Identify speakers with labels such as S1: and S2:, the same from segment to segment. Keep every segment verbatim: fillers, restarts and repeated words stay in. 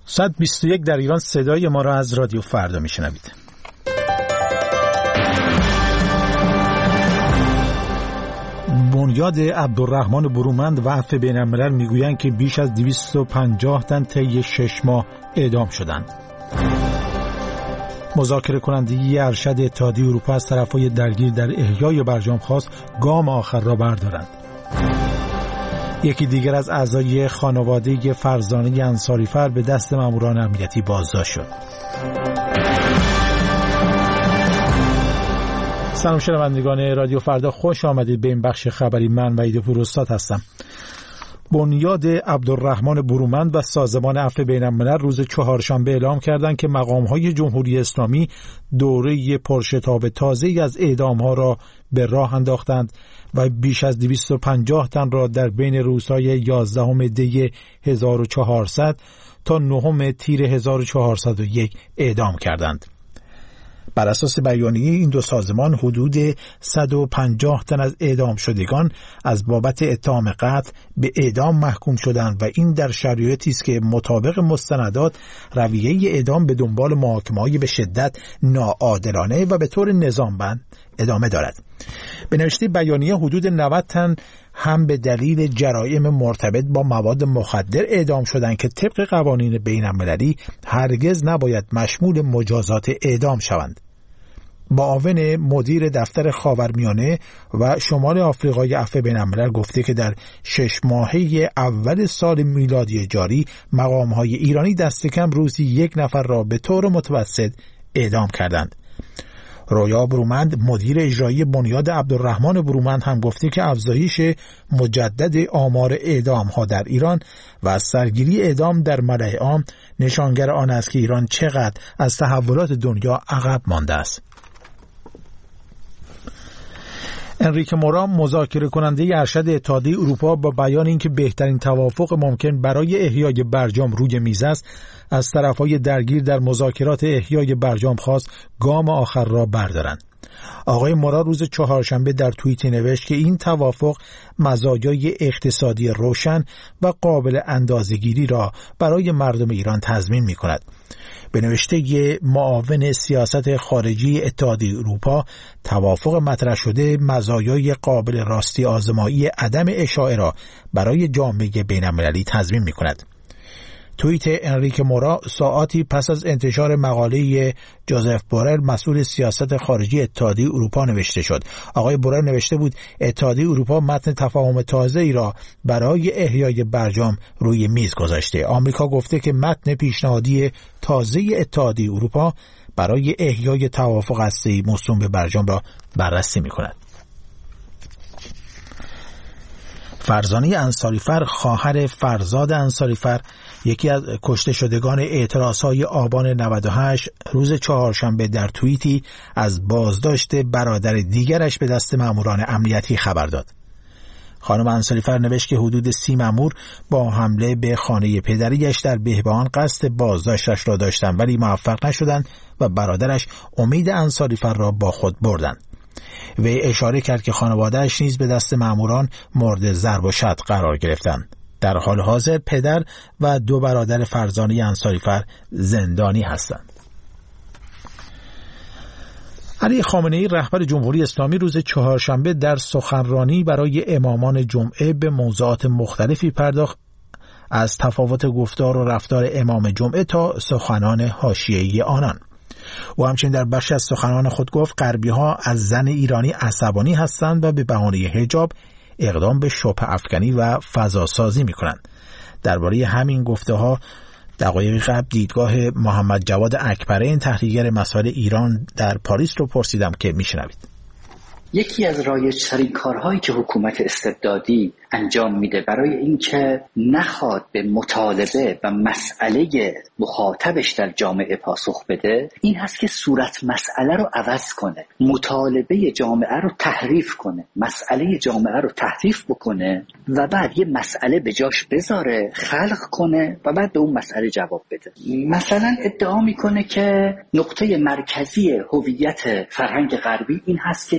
S1: صد و بیست و یک در ایران صدای ما را از رادیو فردا میشنوید. بنیاد عبدالرحمن برومند و عفو بین الملل میگویند که بیش از دویست و پنجاه تن طی شش ماه اعدام شدند. مذاکره کنندگی ارشد اتحادیه اروپا از طرفهای درگیر در احیای برجام خواست گام آخر را بردارند. یکی دیگر از اعضای خانواده فرزانه انصاریفر به دست ماموران امنیتی بازداشت شد. سلام شنوندگان رادیو فردا، خوش آمدید به این بخش خبری. من وحید پوراستاد هستم. بنیاد عبدالرحمن برومند و سازمان عفو بین الملل روز چهارشنبه اعلام کردند که مقام‌های جمهوری اسلامی دوره پرشتاب تازه‌ای از اعدام‌ها را به راه انداختند و بیش از دویست و پنجاه تن را در بین روزهای یازدهم دی هزار و چهارصد تا نهم تیر هزار و چهارصد و یک اعدام کردند. بر اساس بیانیه این دو سازمان حدود صد و پنجاه تن از اعدام شدگان از بابت اتهام قتل به اعدام محکوم شدند و این در شرایطی است که مطابق مستندات رویه اعدام به دنبال محاکمه‌های به شدت ناعادلانه و به طور نظامبند ادامه دارد. به نوشته بیانیه حدود نود تن هم به دلیل جرایم مرتبط با مواد مخدر اعدام شدند که طبق قوانین بین المللی هرگز نباید مشمول مجازات اعدام شوند. معاون مدیر دفتر خاورمیانه و شمال آفریقای عفو بین الملل گفته که در شش ماهه اول سال میلادی جاری مقام‌های ایرانی دست کم روزی یک نفر را به طور متوسط اعدام کردند. رویا برومند مدیر اجرایی بنیاد عبدالرحمن برومند هم گفته که افزایش مجدد آمار اعدام ها در ایران و از سرگیری اعدام در ملأ عام نشانگر آن است که ایران چقدر از تحولات دنیا عقب مانده است. انریکه مورا مذاکره کننده ارشد اتحادیه اروپا با بیان اینکه بهترین توافق ممکن برای احیای برجام روی میز است، از طرفهای درگیر در مذاکرات احیای برجام خواست گام آخر را بردارند. آقای مورا روز چهارشنبه در توییتی نوشت که این توافق مزایای اقتصادی روشن و قابل اندازه‌گیری را برای مردم ایران تضمین می‌کند. به نوشته معاون سیاست خارجی اتحادیه اروپا، توافق مطرح شده مزایای قابل راستی آزمایی عدم اشاعه را برای جامعه بین‌المللی تضمین می‌کند. توییت انریکه مورا ساعاتی پس از انتشار مقاله جوزف بورل مسئول سیاست خارجی اتحادیه اروپا نوشته شد. آقای بورل نوشته بود اتحادیه اروپا متن تفاهم تازه‌ای را برای احیای برجام روی میز گذاشته. آمریکا گفته که متن پیشنهادی تازه اتحادیه اروپا برای احیای توافق هسته‌ای موسوم به برجام را بررسی می‌کند. فرزانه انصاریفر، خواهر فرزاد انصاریفر، یکی از کشته شدگان اعتراضهای آبان نود و هشت، روز چهارشنبه در توییتی از بازداشت برادر دیگرش به دست ماموران امنیتی خبر داد. خانم انصاریفر نوشت که حدود سی مامور با حمله به خانه پدریش در بهبهان قصد بازداشتش را داشتند ولی موفق نشدند و برادرش امید انصاریفر را با خود بردند. وی اشاره کرد که خانواده‌اش نیز به دست ماموران مورد ضرب و شتم قرار گرفتند. در حال حاضر پدر و دو برادر فرزانه انصاریفر زندانی هستند. علی خامنه‌ای رهبر جمهوری اسلامی روز چهارشنبه در سخنرانی برای امامان جمعه به موضوعات مختلفی پرداخت، از تفاوت گفتار و رفتار امام جمعه تا سخنان حاشیه‌ای آنان. او همچنین در بخش از سخنان خود گفت غربی‌ها از زن ایرانی عصبانی هستند و به بهانه حجاب اقدام به شبهه افکنی و فضاسازی می‌کنند. درباره همین گفته‌ها دقایقی قبل دیدگاه محمد جواد اکبرین تحلیلگر مسائل ایران در پاریس رو پرسیدم که میشنوید.
S2: یکی از رایج‌ترین کارهایی که حکومت استبدادی انجام میده برای اینکه نخواد به مطالبه و مسئله مخاطبش در جامعه پاسخ بده، این هست که صورت مسئله رو عوض کنه، مطالبه جامعه رو تحریف کنه، مسئله جامعه رو تحریف بکنه و بعد یه مسئله به جاش بذاره، خلق کنه و بعد به اون مسئله جواب بده. مثلا ادعا میکنه که نقطه مرکزی هویت فرهنگ غربی این هست که دین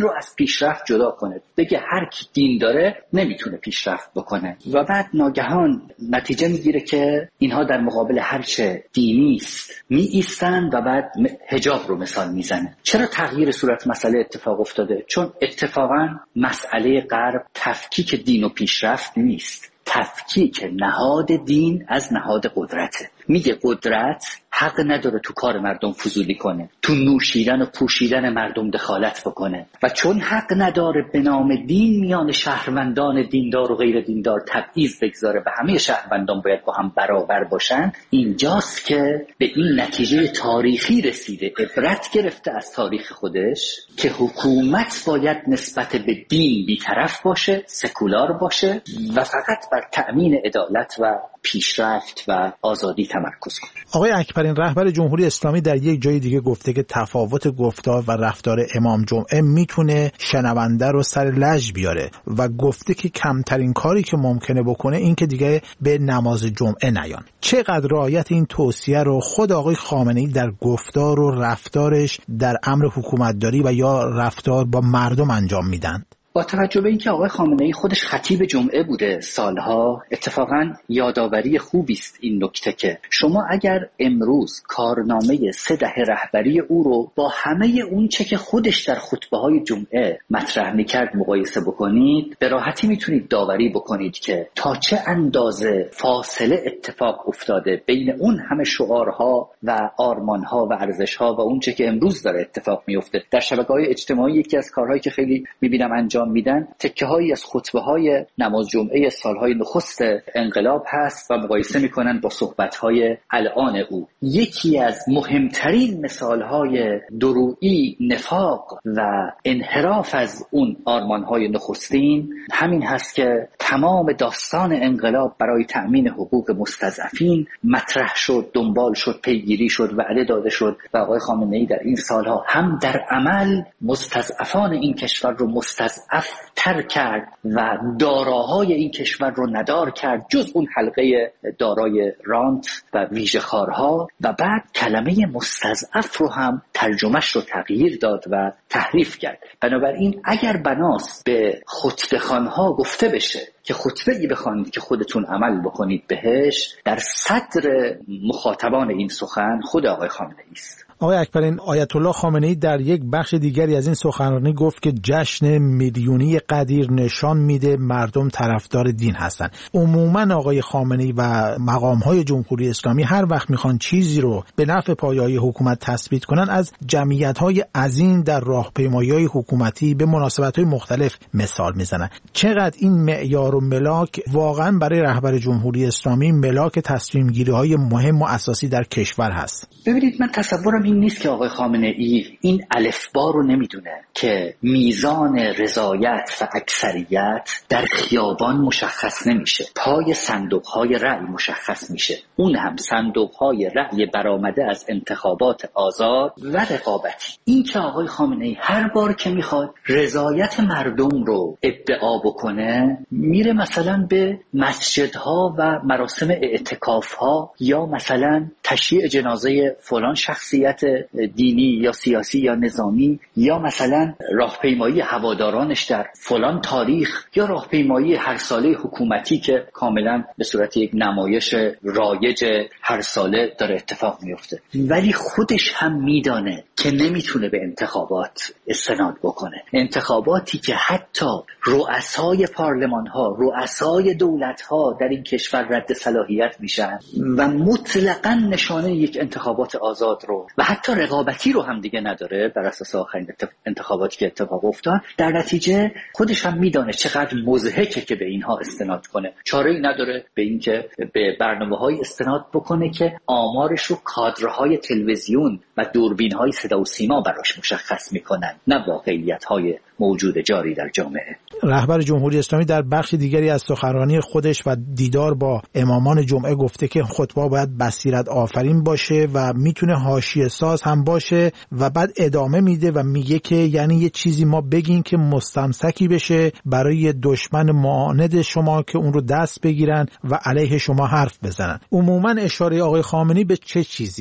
S2: رو از پیشرفت جدا کنه، بگه هر کی دین داره نمیتونه پیشرفت بکنه و بعد ناگهان نتیجه میگیره که اینها در مقابل هر چه دینی است می ایستن و بعد حجاب رو مثال میزنه. چرا تغییر صورت مسئله اتفاق افتاده؟ چون اتفاقا مسئله غرب تفکیک دین و پیشرفت نیست، تفکیک نهاد دین از نهاد قدرته. میگه قدرت حق نداره تو کار مردم فضولی کنه، تو نوشیدن و پوشیدن مردم دخالت بکنه و چون حق نداره به نام دین میان شهروندان دیندار و غیر دیندار تبعیض بگذاره و همه شهروندان باید با هم برابر باشن، اینجاست که به این نتیجه تاریخی رسیده، عبرت گرفته از تاریخ خودش که حکومت باید نسبت به دین بی‌طرف باشه، سکولار باشه و فقط بر تأمین عدالت و پیشرفت و آزادی تمرکز کنه.
S1: آقای اکبرین، رهبر جمهوری اسلامی در یک جای دیگه گفته که تفاوت گفتار و رفتار امام جمعه میتونه شنونده رو سر لج بیاره و گفته که کمترین کاری که ممکنه بکنه این که دیگه به نماز جمعه نیان. چقدر رعایت این توصیه رو خود آقای خامنه‌ای در گفتار و رفتارش در امر حکومتداری و یا رفتار با مردم انجام میدن؟
S2: با توجه به اینکه آقای خامنه‌ای خودش خطیب جمعه بوده سالها، اتفاقا یادآوری خوبی است این نکته که شما اگر امروز کارنامه سه دهه رهبری او رو با همه اون چه که خودش در خطبه‌های جمعه مطرح می‌کرد مقایسه بکنید، به راحتی میتونید داوری بکنید که تا چه اندازه فاصله اتفاق افتاده بین اون همه شعارها و آرمانها و ارزش‌ها و اون چه که امروز داره اتفاق میفته. در شبکه‌های اجتماعی یکی از کارهایی که خیلی می‌بینم انجام میدن تکه هایی از خطبه های نماز جمعه سالهای نخست انقلاب هست و مقایسه میکنن با صحبت های الان او. یکی از مهمترین مثال های درویی، نفاق و انحراف از اون آرمان های نخستین همین هست که تمام داستان انقلاب برای تأمین حقوق مستضعفین مطرح شد، دنبال شد، پیگیری شد، وعده داده شد و آقای خامنه‌ای در این سالها هم در عمل مستضعفان این کشور رو مستضعف تر کرد و داراهای این کشور رو ندار کرد جز اون حلقه دارای رانت و ویژه‌خوارها و بعد کلمه مستضعف رو هم ترجمهش رو تغییر داد و تحریف کرد. بنابراین اگر بناست به خطبه‌خوان‌ها گفته بشه که خطبه‌ای بخوانید که خودتون عمل بکنید بهش، در صدر مخاطبان این سخن خود آقای خامنه‌ای است.
S1: آقای اکبرین، آیت الله خامنه‌ای در یک بخش دیگری از این سخنرانی گفت که جشن میلیونی قدیر نشان میده مردم طرفدار دین هستن. عموما آقای خامنه‌ای و مقام‌های جمهوری اسلامی هر وقت میخوان چیزی رو به نفع پایه‌های حکومت تثبیت کنن از جمعیت‌های عظیم در راهپیمایی‌های حکومتی به مناسبت‌های مختلف مثال میزنن. چقدر این معیار و ملاک واقعا برای رهبر جمهوری اسلامی ملاک تصمیم‌گیری‌های مهم و اساسی در کشور هست؟
S2: ببینید، من تصورم این نیست که آقای خامنه‌ای این الفبا رو نمیدونه که میزان رضایت و اکثریت در خیابان مشخص نمیشه، پای صندوق‌های رأی مشخص میشه، اون هم صندوق‌های رأی برآمده از انتخابات آزاد و رقابتی. این که آقای خامنه‌ای هر بار که میخواد رضایت مردم رو ادعا بکنه میره مثلا به مسجدها و مراسم اعتکاف‌ها یا مثلا تشییع جنازه فلان شخصیت دینی یا سیاسی یا نظامی یا مثلا راهپیمایی هوادارانش در فلان تاریخ یا راهپیمایی هر ساله حکومتی که کاملا به صورت یک نمایش رایج هر ساله داره اتفاق میفته. ولی خودش هم میدانه که نمیتونه به انتخابات استناد بکنه، انتخاباتی که حتی رؤسای پارلمان ها، رؤسای دولت ها در این کشور رد صلاحیت میشن و مطلقاً نشانه یک انتخابات آزاد رو و حتی رقابتی رو هم دیگه نداره بر اساس آخرین انتخاباتی که اتفاق افتاد. در نتیجه خودش هم میدانه چقدر مضحکه که به اینها استناد کنه. چاره‌ای نداره به این که به برنامه‌های استناد بکنه که آمارش رو کادرهای تلویزیون و دوربین‌های صدا و سیما براش مشخص میکنن، نه واقعیت‌های موجود جاری در جامعه.
S1: رهبر جمهوری اسلامی در بخش دیگری از سخنرانی خودش و دیدار با امامان جمعه گفته که خطبه باید بصیرت آفرین باشه و میتونه حاشیه ساز هم باشه و بعد ادامه میده و میگه که یعنی یه چیزی ما بگیم که مستمسکی بشه برای دشمن معاند شما که اون رو دست بگیرن و علیه شما حرف بزنن. عموما اشاره آقای خامنه‌ای به چه چیزیه؟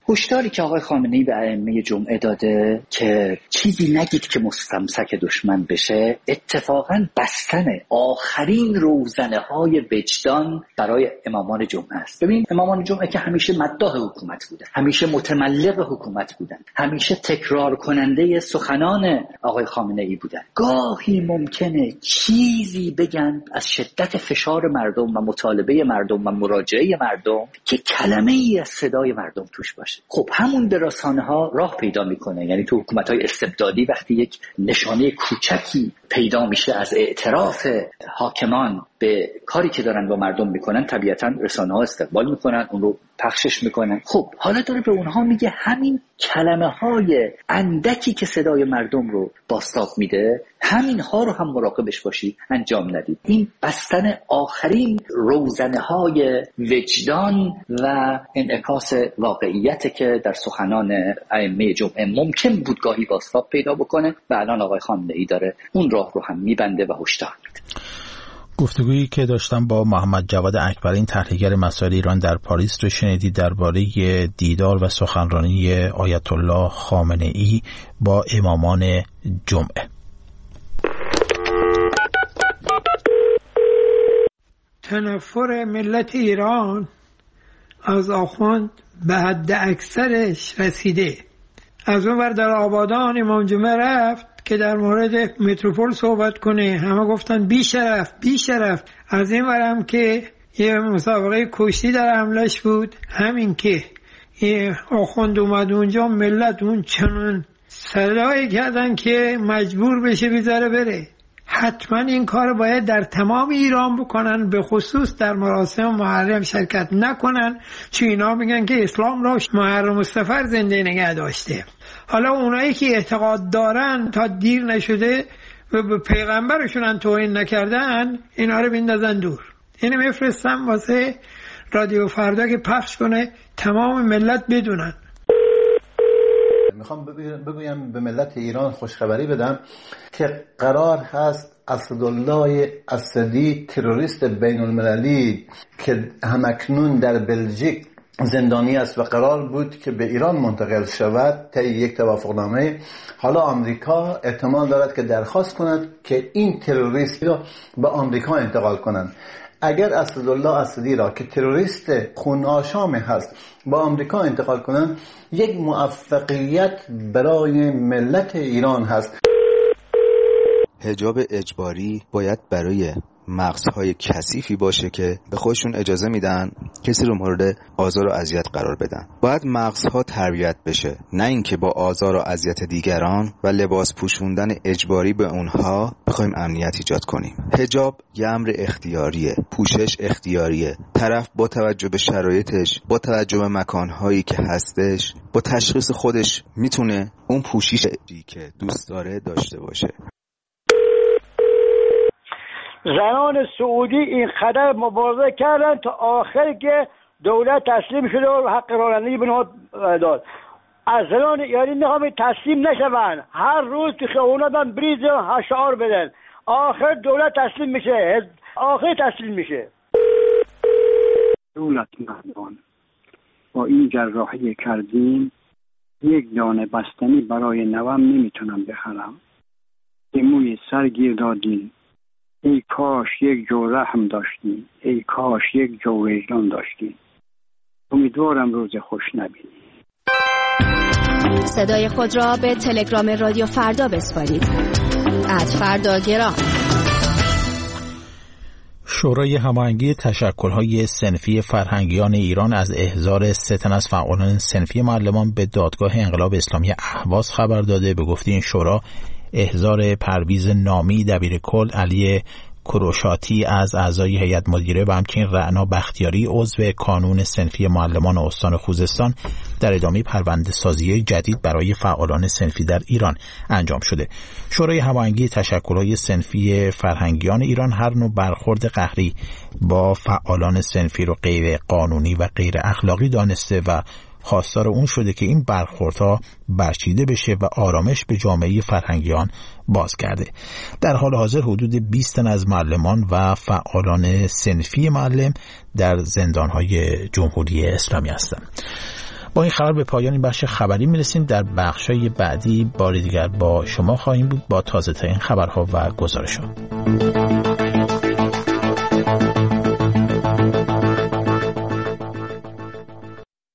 S2: هشداری که آقای خامنه‌ای به ائمه جمعه داده که چیزی نگید که مستمسک دشمن بشه، اتفاقا بستن آخرین روزنه‌های وجدان برای امامان جمعه است. ببین، امامان جمعه که همیشه مداح حکومت بودن، همیشه متملق حکومت بودن، همیشه تکرار کننده سخنان آقای خامنه‌ای بودن. گاهی ممکنه چیزی بگن از شدت فشار مردم و مطالبه مردم و مراجعه مردم که کلمه ای از صدای مردم توش باشه. خب همون به رسانه ها راه پیدا میکنه. یعنی تو حکومت های استبدادی وقتی یک نشانه کوچکی پیدا میشه از اعتراف حاکمان به کاری که دارن با مردم میکنن، طبیعتا رسانه ها استقبال میکنن، اون رو پخشش میکنن. خب حالا داره به اونها میگه همین کلمه های اندکی که صدای مردم رو بازتاب میده، همین ها رو هم مراقبش باشی، انجام ندید. این بستن آخرین روزنه های وجدان و انعکاس واقعیت که در سخنان ائمه جمعه ممکن بود گاهی بازتاب پیدا بکنه و الان آقای خامنه‌ای داره اون راه رو هم میبنده و هشدار میده.
S1: گفتگویی که داشتم با محمد جواد اکبرین، تحلیلگر مسائل ایران در پاریس، رو شنیدید درباره دیدار و سخنرانی آیت الله خامنه‌ای با امامان جمعه.
S3: تنفر ملت ایران از آخوند به حد اکثرش رسیده. از اون ور در آبادان امام جمعه رفت که در مورد متروپول صحبت کنه، همه گفتن بی شرف بی شرف. از این ورم که یه مسابقه کشتی در حملش بود، همین که یه آخوند اومد اونجا، ملت اون چنان صدایی کردن که مجبور بشه بیزاره بره. حتما این کار باید در تمام ایران بکنن، به خصوص در مراسم محرم شرکت نکنن، چون اینا میگن که اسلام را محرم مستفر زنده نگه داشته. حالا اونایی که اعتقاد دارن تا دیر نشده و به پیغمبرشون توهین نکردن، اینا رو بندازن دور. اینو میفرستم واسه رادیو فردا که پخش کنه، تمام ملت بدونن.
S4: میخوام بگویم به ملت ایران خوشخبری بدم که قرار هست اسدالله اسدی، تروریست بین المللی که همکنون در بلژیک زندانی است و قرار بود که به ایران منتقل شود طی یک توافقنامه، حالا آمریکا احتمال دارد که درخواست کند که این تروریست را به آمریکا انتقال کنند. اگر اسدالله اسدی را که تروریست خون آشام هست با آمریکا انتقال کنند، یک موفقیت برای ملت ایران هست.
S5: حجاب اجباری باید برای مغزهای کثیفی باشه که به خودشون اجازه میدن کسی رو مورد آزار و اذیت قرار بدن. باید مغزها تربیت بشه، نه اینکه با آزار و اذیت دیگران و لباس پوشوندن اجباری به اونها بخوایم امنیت ایجاد کنیم. حجاب یه امر اختیاریه، پوشش اختیاریه. طرف با توجه به شرایطش، با توجه به مکانهایی که هستش، با تشخیص خودش میتونه اون پوششی که دوست داره داشته باشه.
S6: زنان سعودی این قدر مبارزه کردن تا آخر که دولت تسلیم شده و حق رانندگی به نهاد داد. از زنان ایرانی میخوام تسلیم نشون، هر روز تو خیابونا دارن بریز و شعار بدن، آخر دولت تسلیم میشه، آخر تسلیم میشه.
S7: دولت مردان با این جراحی کردیم، یک دانه بستنی برای نوام نمیتونم بخرم. موی سر گیر دادیم، ای کاش یک جو رحم داشتیم، ای کاش یک جو وجدان داشتیم. امیدوارم روز خوش نبینیم.
S8: صدای خود را به تلگرام رادیو فردا بسپارید. ات فردا گرام.
S1: شورای هماهنگی تشکل‌های صنفی فرهنگیان ایران از احضار سه تن از فعالان صنفی معلمان به دادگاه انقلاب اسلامی اهواز خبر داده. به گفته این شورا، احضار پرویز نامی دبیر کل، علی کروشاتی از اعضای هیئت مدیره و همچنین رعنا بختیاری عضو کانون صنفی معلمان استان خوزستان در ادامه پرونده سازی جدید برای فعالان صنفی در ایران انجام شده. شورای هماهنگی تشکل‌های صنفی فرهنگیان ایران هر نوع برخورد قهری با فعالان صنفی رو غیر قانونی و غیر اخلاقی دانسته و خواستار اون شده که این برخوردها برچیده بشه و آرامش به جامعه فرهنگیان باز کرده. در حال حاضر حدود بیست تن از معلمان و فعالان صنفی معلم در زندان‌های جمهوری اسلامی هستند. با این خبر به پایان این بخش خبری میرسیم. در بخش‌های بعدی بار دیگر با شما خواهیم بود با تازه‌ترین خبرها و گزارش‌ها.